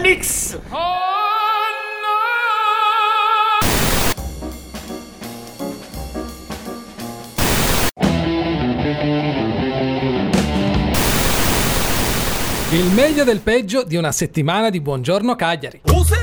Felix! Il meglio del peggio di una settimana di Buongiorno Cagliari.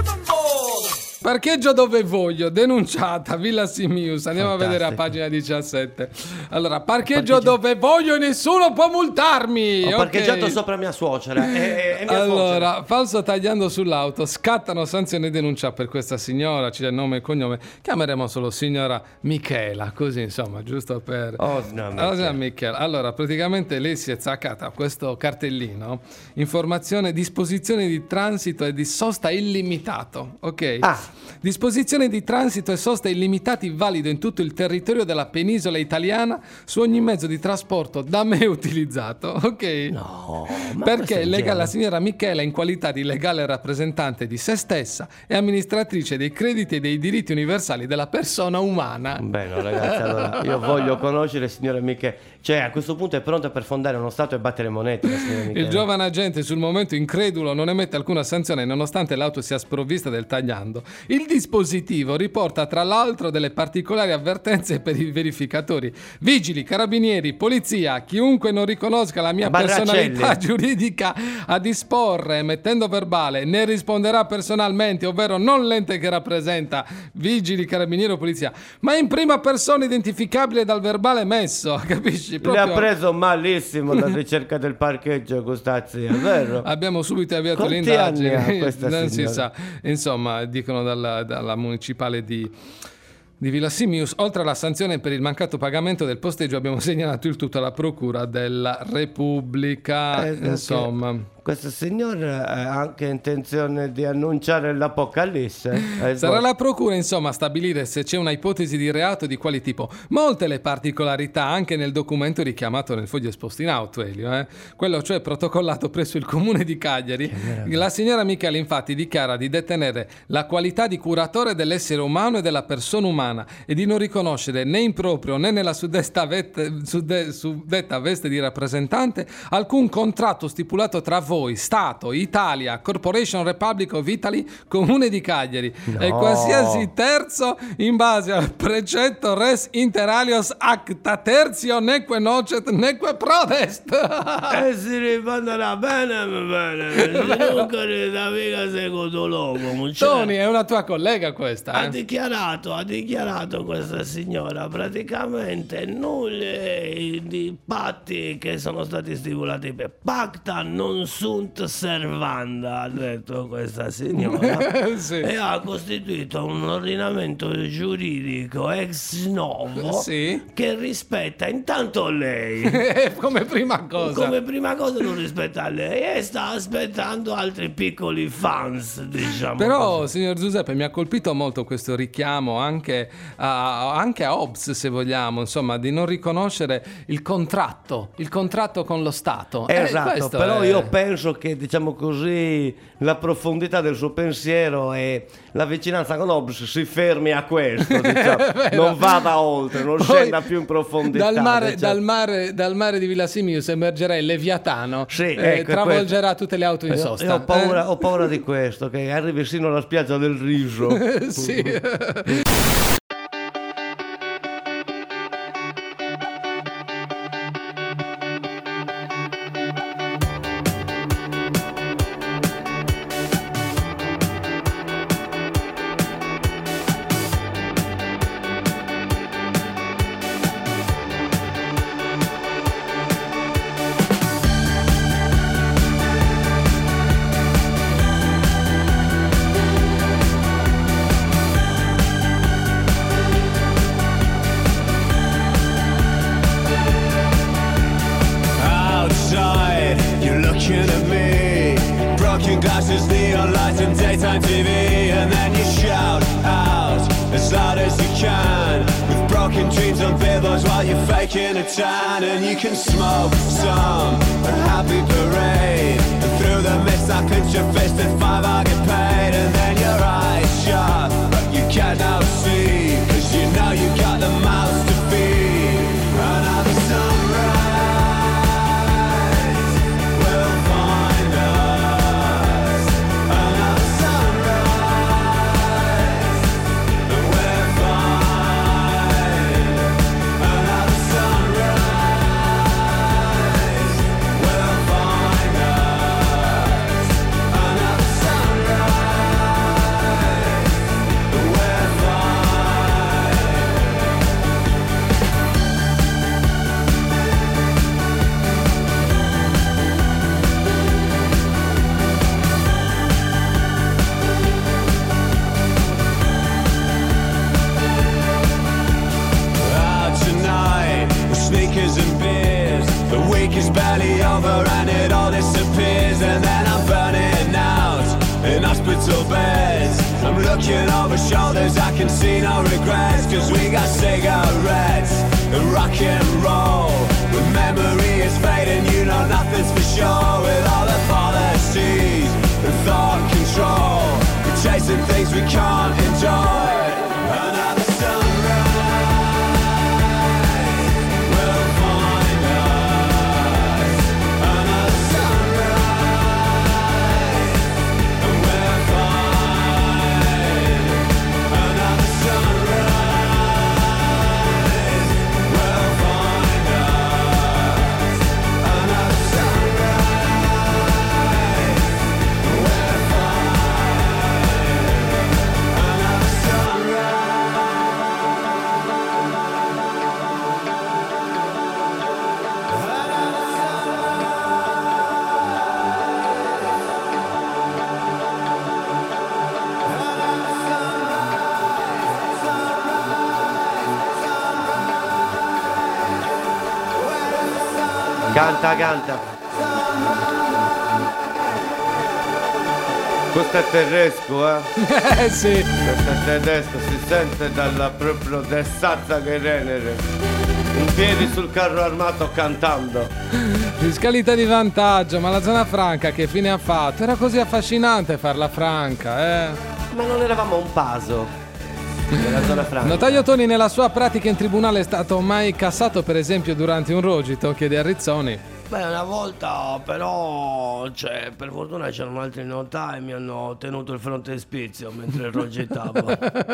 Parcheggio dove voglio, denunciata, Villa Simius. Andiamo Fantastico. a vedere a pagina 17. Allora, parcheggio dove voglio e nessuno può multarmi. Ho parcheggiato Ok. sopra mia suocera. È mia Allora, suocera. falso tagliando sull'auto, scattano sanzioni e denuncia per questa signora, ci dà nome e cognome. Chiameremo solo signora Michela, così insomma, giusto per... Oh, no, Allora, Michela. Allora, praticamente lei si è zaccata a questo cartellino, informazione, disposizioni di transito e di sosta illimitato, ok? Disposizioni di transito e sosta illimitati valido in tutto il territorio della penisola italiana su ogni mezzo di trasporto da me utilizzato, ok? No, ma Perché questo è la genere. signora Michela, in qualità di legale rappresentante di se stessa, è amministratrice dei crediti e dei diritti universali della persona umana. Bene, ragazzi, allora io voglio conoscere il signore Michele. Cioè, a questo punto è pronta per fondare uno stato e battere monete la signora Michele. Il giovane agente sul momento incredulo non emette alcuna sanzione nonostante l'auto sia sprovvista del tagliando. Il dispositivo riporta tra l'altro delle particolari avvertenze per i verificatori. Vigili, carabinieri, polizia, chiunque non riconosca la mia Barracelli. personalità giuridica a disporre emettendo verbale ne risponderà personalmente, ovvero non l'ente che rappresenta, vigili, carabinieri o polizia, ma in prima persona identificabile dal verbale emesso, capisci? Le ha preso malissimo la ricerca del parcheggio questa zia, vero? Abbiamo subito avviato Quanti l'indagine. anni ha questa Non si signora? sa. Insomma, dicono dalla municipale di Villa Simius. Oltre alla sanzione per il mancato pagamento del posteggio, abbiamo segnalato il tutto alla Procura della Repubblica. Insomma, Questo signore ha anche intenzione di annunciare l'apocalisse. sarà la Procura, insomma, a stabilire se c'è una ipotesi di reato e di quale tipo. Molte le particolarità anche nel documento richiamato nel foglio esposto in auto, Elio. Quello cioè protocollato presso il comune di Cagliari. La signora Michele infatti dichiara di detenere la qualità di curatore dell'essere umano e della persona umana e di non riconoscere né in proprio né nella suddetta veste di rappresentante alcun contratto stipulato tra voi, Stato, Italia, Corporation Republic of Italy, Comune di Cagliari e qualsiasi terzo in base al precetto res inter alios acta tertio neque nocet neque prodest. Si rifanderà bene, non da mica secondo l'uomo. Tony, è una tua collega questa, Ha dichiarato questa signora praticamente nulla di patti che sono stati stipulati per pacta non sunt servanda, ha detto questa signora. Sì. E ha costituito un ordinamento giuridico ex novo Sì. che rispetta intanto lei. Come prima cosa. Come prima cosa non rispetta lei e sta aspettando altri piccoli fans, diciamo. Però, così. signor Giuseppe, mi ha colpito molto questo richiamo anche a Hobbes, se vogliamo, insomma, di non riconoscere il contratto con lo Stato. Esatto, Questo però è- io penso che, diciamo così, la profondità del suo pensiero e la vicinanza con Hobbes si fermi a questo, diciamo. Non vada oltre, non Poi, scenda più in profondità. Dal mare di Villa Simius emergerà il Leviatano, Sì, ecco, travolgerà tutte le auto in sosta. Io ho paura di questo, che arrivi sino alla spiaggia del riso. Sì. Outside, you're looking at me. Broken glasses, neon lights and daytime TV. And then you shout out as loud as you can, with broken dreams on billboards while you're faking a tan. And you can smoke some a happy parade, and through the mist I clench your fist and $5 I get paid. And then your eyes shut, but you cannot see, 'cause you know you got the mouth to feed. Another sunrise will find us. Another looking over shoulders, I can see no regrets, cause we got cigarettes and rock and roll. When memory is fading, you know nothing's for sure. With all the policies and thought control, we're chasing things we can't enjoy. Another sunrise will find us. Another sunrise, and we're fine. Another sunrise will find us. Another sunrise, we're Canta. Questo è tedesco, eh? Sì. Questo è tedesco, si sente dalla proprio dessazza che renere. In piedi sul carro armato cantando. Fiscalità di vantaggio, ma la zona franca che fine ha fatto? Era così affascinante farla franca, Ma non eravamo un paso della zona franca. Notaio Toni nella sua pratica in tribunale è stato mai cassato per esempio durante un rogito? Chiede a Rizzoni. Beh, una volta però, per fortuna c'erano altri notai e mi hanno tenuto il frontespizio mentre rogettavo.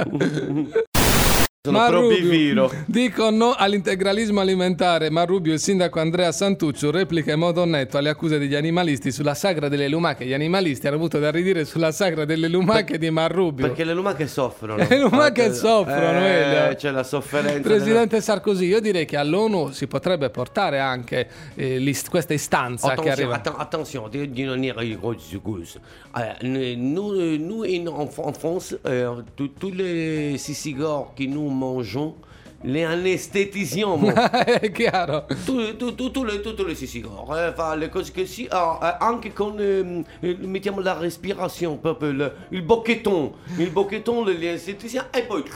Rubio dico no all'integralismo alimentare, ma Rubio, il sindaco Andrea Santuccio, replica in modo netto alle accuse degli animalisti sulla sagra delle lumache. Gli animalisti hanno avuto da ridire sulla sagra delle lumache di Marrubio. Perché le lumache soffrono. Le lumache soffrono, c'è la sofferenza. Presidente Sarkozy, io direi che all'ONU si potrebbe portare anche questa istanza che arriva. Attenzione, di non dire cose. Nous en France, tous les sissigors qui nous mangeons, les anesthésions. È chiaro. Tutte le sissigors, fa le cose che si anche con mettiamo la respirazione, proprio il bocchetton, le anestesiamo e poi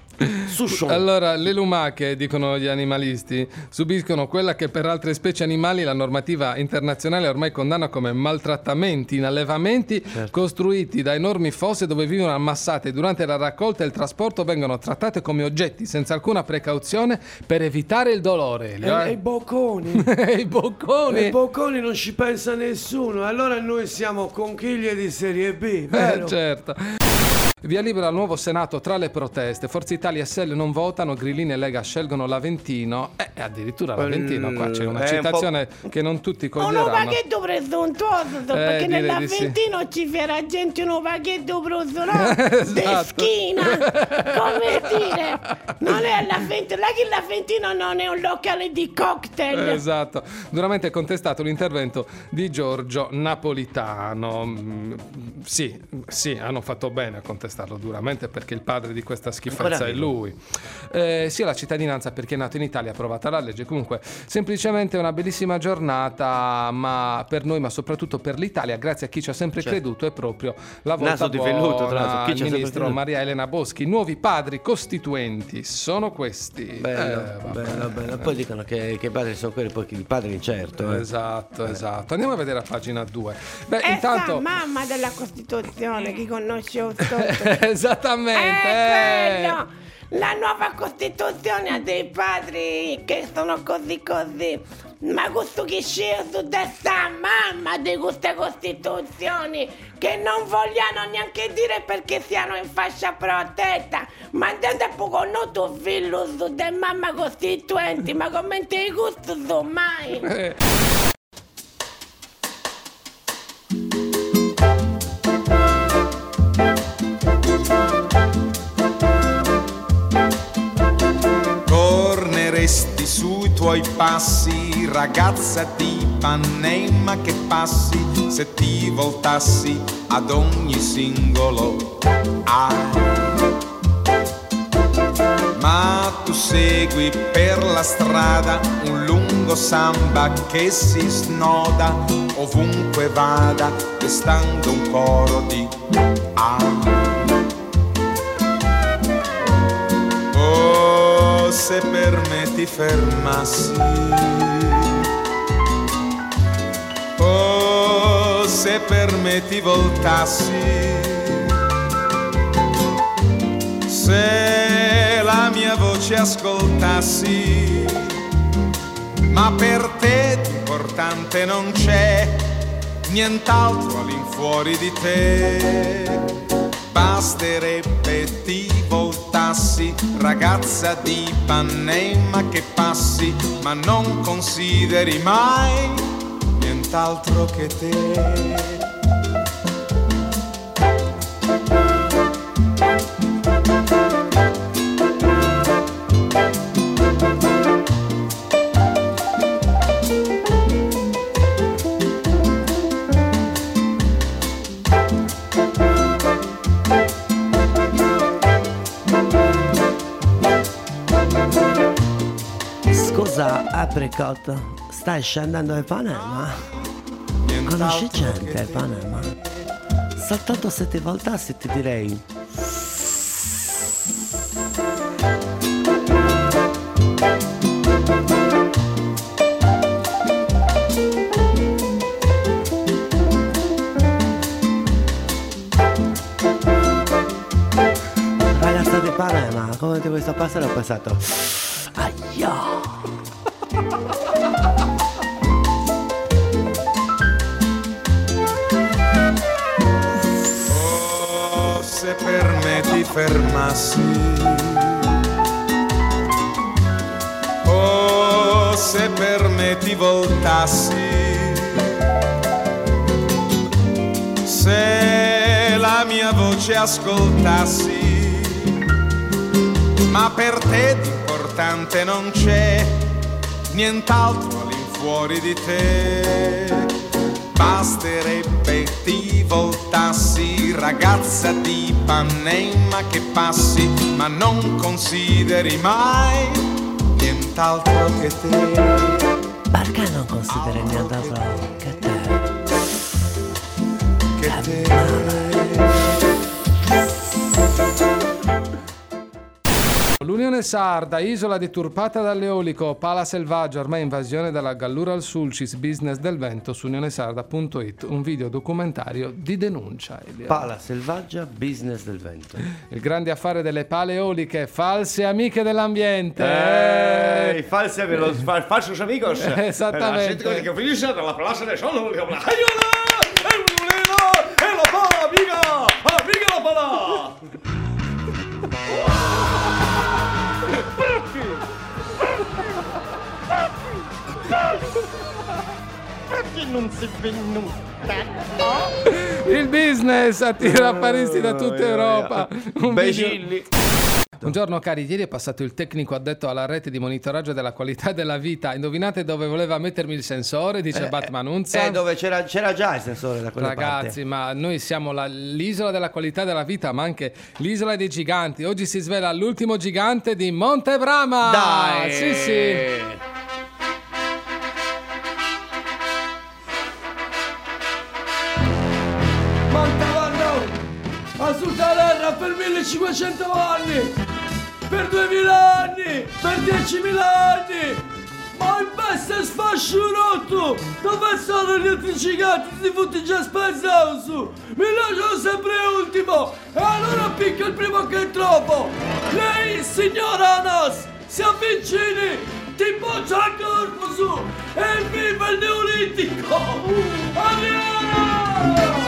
Allora, le lumache, dicono gli animalisti, subiscono quella che per altre specie animali la normativa internazionale ormai condanna come maltrattamenti in allevamenti costruiti da enormi fosse dove vivono ammassate. Durante la raccolta e il trasporto vengono trattate come oggetti senza alcuna precauzione per evitare il dolore. E i bocconi. I bocconi. I bocconi non ci pensa nessuno. Allora noi siamo conchiglie di serie B, vero? Certo. Via libera al nuovo Senato tra le proteste. Forza Italia e SEL non votano, Grillini e Lega scelgono l'Aventino. Addirittura l'Aventino, qua c'è una citazione che non tutti coglieranno. Un vaghetto presuntuoso, perché nell'Aventino ci sarà gente un vaghetto presuntuoso Esatto. schina. Come dire, non è l'Aventino non è un locale di cocktail. Esatto. Duramente contestato l'intervento di Giorgio Napolitano. Sì, hanno fatto bene a contestarlo duramente, perché il padre di questa schifezza è lui. Sia la cittadinanza perché è nato in Italia, approvata la legge. Comunque semplicemente una bellissima giornata, ma per noi, ma soprattutto per l'Italia, grazie a chi ci ha sempre creduto, è proprio la volta buona. Il ministro Maria Elena Boschi. Nuovi padri costituenti sono questi. Bello. Poi dicono che i padri sono quelli, poi il padre incerto. Esatto. Andiamo a vedere a pagina 2. Intanto mamma della Costituzione, chi conosce lo Esattamente. Quello. La nuova Costituzione ha dei padri che sono così. Ma questo che c'è su questa mamma di queste Costituzioni, che non vogliano neanche dire perché siano in fascia protetta, ma andate poco noto figlio su de mamma costituenti, ma come ti gusto su mai? Torneresti sui tuoi passi, ragazza di Ipanema che passi, se ti voltassi ad ogni singolo ma tu segui per la strada un lungo samba che si snoda ovunque vada, restando un coro di se per me ti fermassi, oh, se per me ti voltassi, se la mia voce ascoltassi, ma per te di importante non c'è nient'altro all'infuori di te. Basterebbe ti voltassi, ragazza di Ipanema che passi, ma non consideri mai nient'altro che te. Apricot, stai scendendo a Ipanema? Conosci gente a Ipanema? Soltanto se ti voltassi ti direi. Ragazza di Ipanema, come ti vuoi sta passare ho pensato. Aia! Oh, se per me ti fermassi, oh, se per me ti voltassi, se la mia voce ascoltassi, ma per te di importante non c'è nient'altro all'infuori di te. Basterebbe ti voltassi, ragazza di Ipanema che passi, ma non consideri mai nient'altro che te. Perché non consideri nient'altro che te? Che te. L'Unione Sarda, isola deturpata dall'eolico, pala selvaggia, ormai invasione dalla Gallura al Sulcis, business del vento su unionesarda.it, un video documentario di denuncia. Elia. Pala selvaggia, business del vento. Il grande affare delle pale eoliche, false amiche dell'ambiente. Falsi falsos amigos. Esattamente. La gente che finisce dalla plaza del sole, aiuto! È un mulino! È la pala, amiga! Amiga la pala! Perché non si è venuta? Il business attira apparisti da tutta Europa. Begilli. Buongiorno cari, ieri è passato il tecnico addetto alla rete di monitoraggio della qualità della vita. Indovinate dove voleva mettermi il sensore? Dice Batman Unza. Dove c'era già il sensore da quella parte. Ragazzi, ma noi siamo l'isola della qualità della vita, ma anche l'isola dei giganti. Oggi si svela l'ultimo gigante di Monte Brama. Dai! Sì, sì. Ma su terra per 1500 anni, per 2000 anni, per 10.000 anni. Ma in bestia sfasciurotto, dove sono gli altri giganti di tutti già spezzato su? Mi lasciano sempre ultimo e allora picca il primo che trovo. Lei, signora Anas, si avvicini, ti boccia il corpo su e viva il neolitico. Andiamo!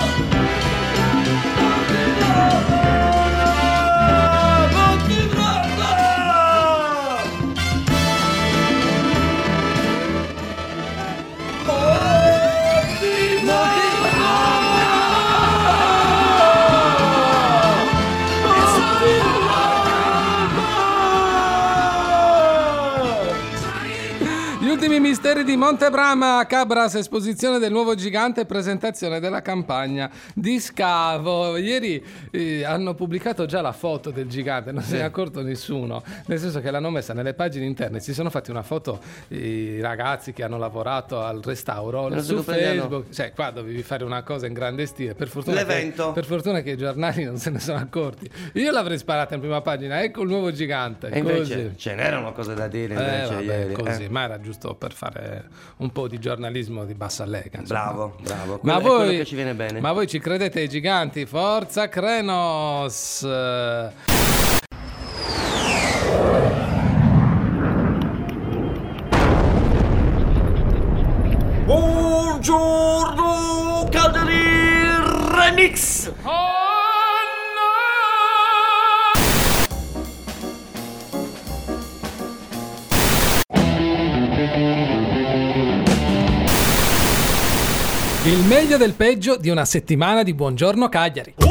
ultimi misteri di Montebrama, Cabras, esposizione del nuovo gigante e presentazione della campagna di scavo. Ieri hanno pubblicato già la foto del gigante, non se ne è accorto nessuno, nel senso che l'hanno messa nelle pagine interne, si sono fatti una foto i ragazzi che hanno lavorato al restauro su Facebook, cioè qua dovevi fare una cosa in grande stile, per fortuna che i giornali non se ne sono accorti. Io l'avrei sparata in prima pagina, ecco il nuovo gigante. E invece ce n'erano cose da dire invece ieri. Così, ma era giusto per fare un po' di giornalismo di bassa lega. Bravo. Ma quello voi, che ci viene bene. Ma voi ci credete ai giganti? Forza Krenos! Buongiorno Cagliari Remix! Il meglio del peggio di una settimana di Buongiorno Cagliari.